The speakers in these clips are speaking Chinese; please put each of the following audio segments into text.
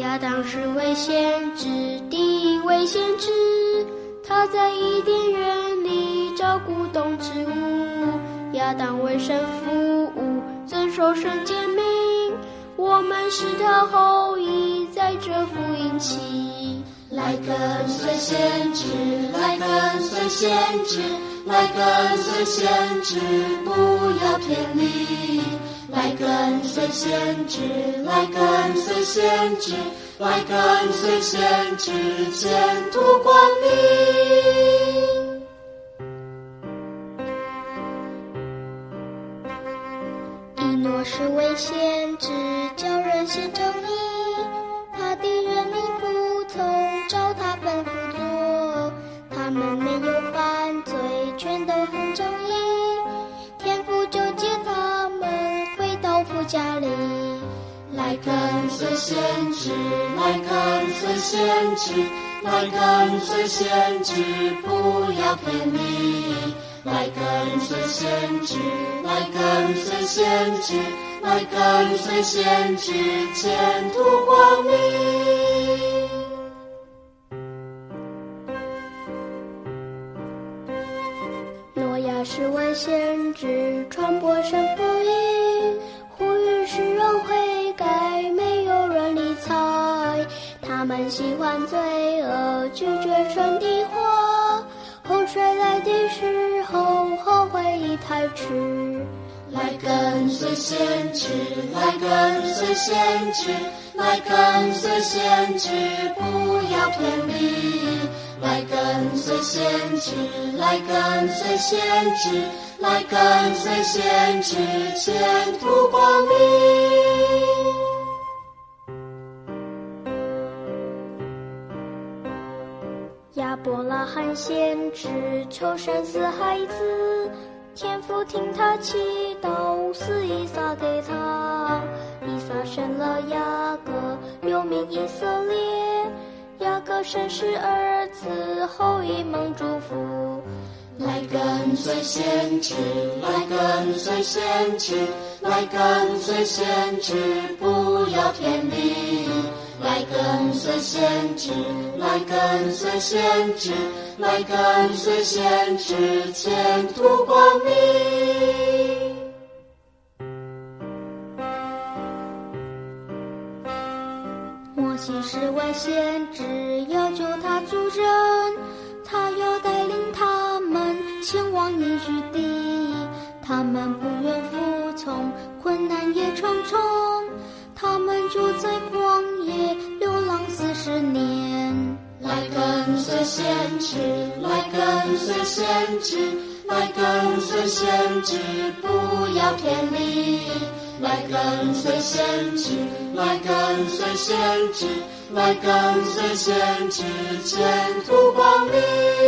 亚当是位先知，第一位先知，他在伊甸园里照顾动植物。亚当为神服务，遵守神诫命，我们是他后裔，在这福音期。 来跟随先知，来跟随先知，来跟随先知，不要偏离。来跟随先知，来跟随先知，来跟随先知，前途光明。 以诺是位先知，叫人显正义，他的人民服从，照他吩咐做，他们没有犯罪，全都很正义，天父就接他们回到父家里。 来跟随先知，来跟随先知，来跟随先知，不要偏离。来跟随先知，来跟随先知，来跟随先知，前途光明。 挪亚是位先知，传播神福音，呼吁世人悔改，没有人理睬。他们喜欢罪恶，拒绝神的话，洪水来的时候，后悔已太迟。 来跟随先知，来跟随先知，来跟随先知，不要偏离。来跟随先知，来跟随先知，来跟随先知，前途光明。 亚伯拉罕先知求神死孩子，天父听他祈祷，赐以撒给他。以撒生了雅各，又名以色列。雅各生是儿子，后裔蒙祝福。 来跟随先知，来跟随先知，来跟随先知，不要偏离。来跟随先知，来跟随先知，来跟随先知，前途光明。 摩西是位先知，要救他族人，他要带领他们前往应许地。他们不愿服从，困难也重重，他们就在旷野流浪40年。 来跟随先知，来跟随先知，来跟随先知，不要偏离。来跟随先知，来跟随先知，来跟随先知，前途光明。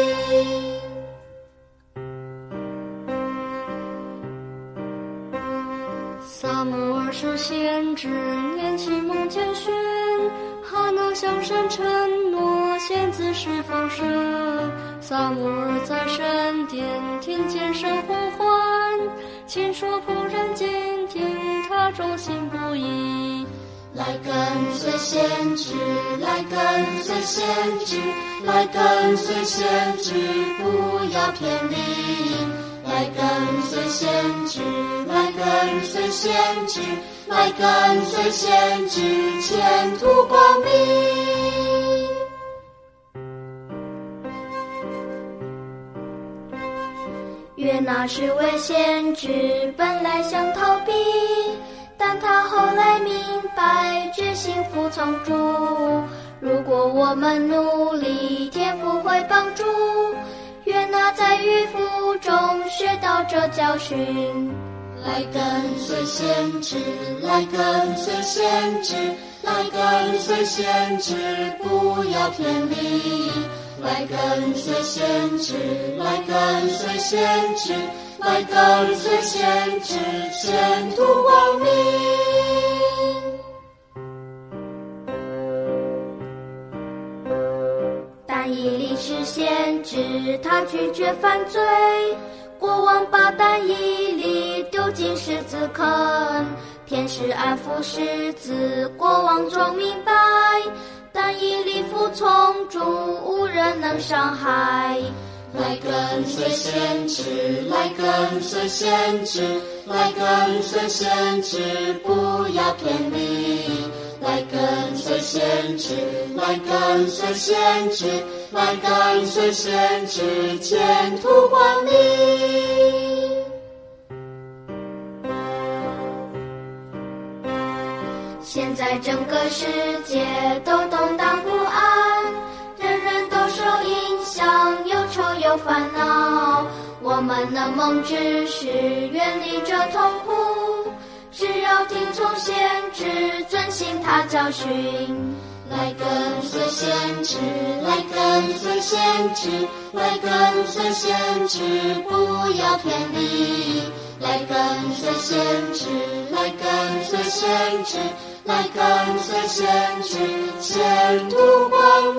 撒母耳是先知，年轻梦谦逊，哈拿向神承诺，先知释放神。撒母耳在神殿听见神呼唤，请说仆人静听，他忠心不移。 来跟随先知，来跟随先知，来跟随先知，不要偏离。来跟随先知，来跟随先知，来跟随先知，前途光明。 约拿是位先知，本来想逃避，但他后来明白，决心服从主。如果我们努力，天父会帮助。约拿在渔夫中学到这教训。 来跟随先知，来跟随先知，来跟随先知，不要偏离。来跟随先知，来跟随先知，来跟随先知，前途光明。 但以理是先知，他拒绝犯罪，国王把但以理丢进狮子坑， 天使安抚狮子，国王终明白，但以理服从主，无人能伤害。 来跟随先知，来跟随先知，来跟随先知，不要偏离。来跟随先知，来跟随先知，来跟随先知，前途光明。 现在整个世界都动荡不安，人人都受影响，忧愁又烦恼。我们的梦只是远离这痛苦，只要听从先知，遵行他教训。 来跟随先知，来跟随先知，来跟随先知，不要偏离。来跟随先知，来跟随先知，来跟随先知，前途光明。